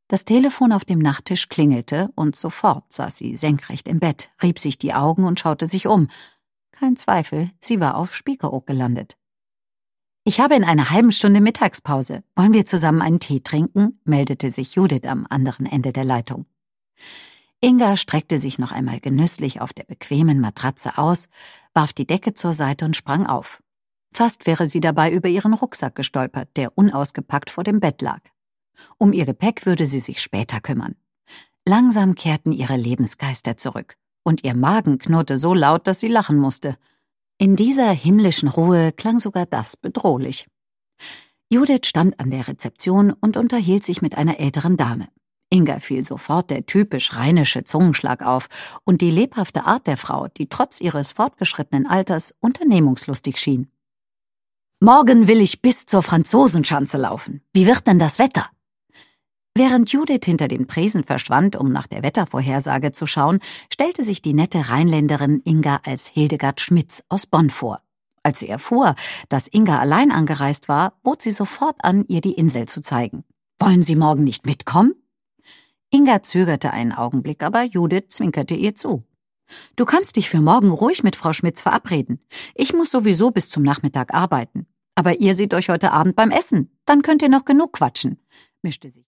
Das Telefon auf dem Nachttisch klingelte und sofort saß sie senkrecht im Bett, rieb sich die Augen und schaute sich um. Kein Zweifel, sie war auf Spiekeroog gelandet. »Ich habe in einer halben Stunde Mittagspause. Wollen wir zusammen einen Tee trinken?« meldete sich Judith am anderen Ende der Leitung. Inga streckte sich noch einmal genüsslich auf der bequemen Matratze aus, warf die Decke zur Seite und sprang auf. Fast wäre sie dabei über ihren Rucksack gestolpert, der unausgepackt vor dem Bett lag. Um ihr Gepäck würde sie sich später kümmern. Langsam kehrten ihre Lebensgeister zurück, und ihr Magen knurrte so laut, dass sie lachen musste. In dieser himmlischen Ruhe klang sogar das bedrohlich. Judith stand an der Rezeption und unterhielt sich mit einer älteren Dame. Inga fiel sofort der typisch rheinische Zungenschlag auf und die lebhafte Art der Frau, die trotz ihres fortgeschrittenen Alters unternehmungslustig schien. »Morgen will ich bis zur Franzosenschanze laufen. Wie wird denn das Wetter?« Während Judith hinter dem Tresen verschwand, um nach der Wettervorhersage zu schauen, stellte sich die nette Rheinländerin Inga als Hildegard Schmitz aus Bonn vor. Als sie erfuhr, dass Inga allein angereist war, bot sie sofort an, ihr die Insel zu zeigen. »Wollen Sie morgen nicht mitkommen?« Inga zögerte einen Augenblick, aber Judith zwinkerte ihr zu. »Du kannst dich für morgen ruhig mit Frau Schmitz verabreden. Ich muss sowieso bis zum Nachmittag arbeiten. Aber ihr seht euch heute Abend beim Essen. Dann könnt ihr noch genug quatschen«, mischte sich